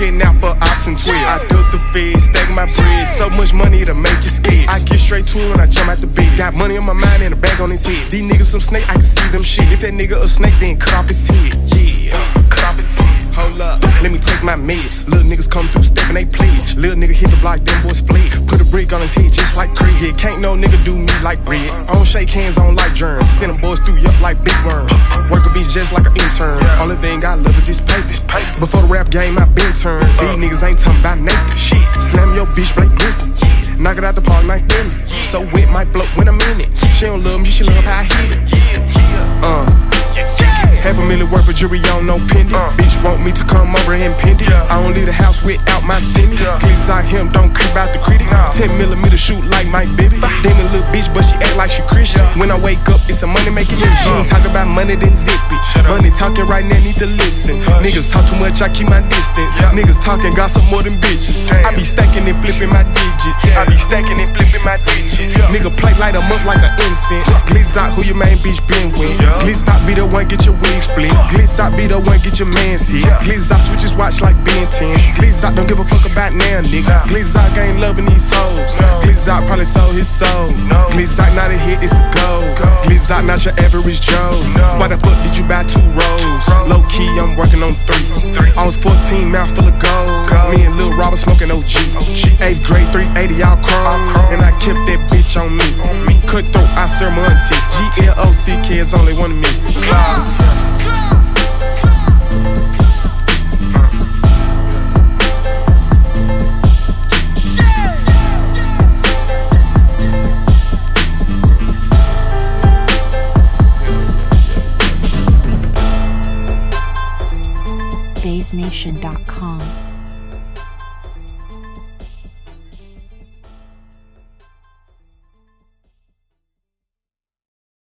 looking out for ops and 12. I duck the feds, stack my bread. So much money to make you scared. I get straight to it when I jump out the bed. Got money on my mind and a bag on his head. These niggas some snake, I can see them shit. If that nigga a snake, then cut off his head. Yeah, cut off his head. Hold up, let me take my meds. Little niggas come through steppin' they pledge. Little nigga hit the block, them boys fled. Put a brick on his head just like Craig. Yeah, can't no nigga do me like Red. I don't shake hands, I don't like germs. Send them boys through yup like big worm. Work a bitch just like an intern. Only thing I love is this paper. Before the rap game, I been turned. These niggas ain't talking about nothing. Slam your bitch, Blake Griffin. Knock it out the park, like them. So wet might float when I'm in it. She don't love me, she love how I hit it. $500,000 worth of jewelry on no pendant. Bitch want me to come over and pin it. I don't leave the house without my semi. Please out him, don't creep out the critic. 10mm shoot like Mike Bibby. Demon little bitch, but she act like she Christian. When I wake up, it's a money making shit. She ain't talk about money, then zip it. Money talking right now, need to listen. Niggas talk too much, I keep my distance. Niggas talking, got some more than bitches. I be stacking and flipping my digits. Nigga play light 'em up like an incense. Glitz out, who your main bitch been with. Glitz out, be the one, get your wig split. Glitz out, be the one, get your man's hit. Glitz out, switch his watch like Ben 10. Glitz out, don't give a fuck about now, nigga. Glitz out, ain't loving these hoes. Glitz out, probably sold his soul. Glitz out, not a hit, it's a goal. Glitz out, not your average Joe. Why the fuck did you buy 2 rolls? Low key, I'm working on 3. I was 14, mouth full of gold. Me and Lil Robert smoking OG. 8th grade, 380, all chrome. And I kept that bitch on me. Cutthroat, I serve my auntie. GLOCK is only one of me. BaseNation.com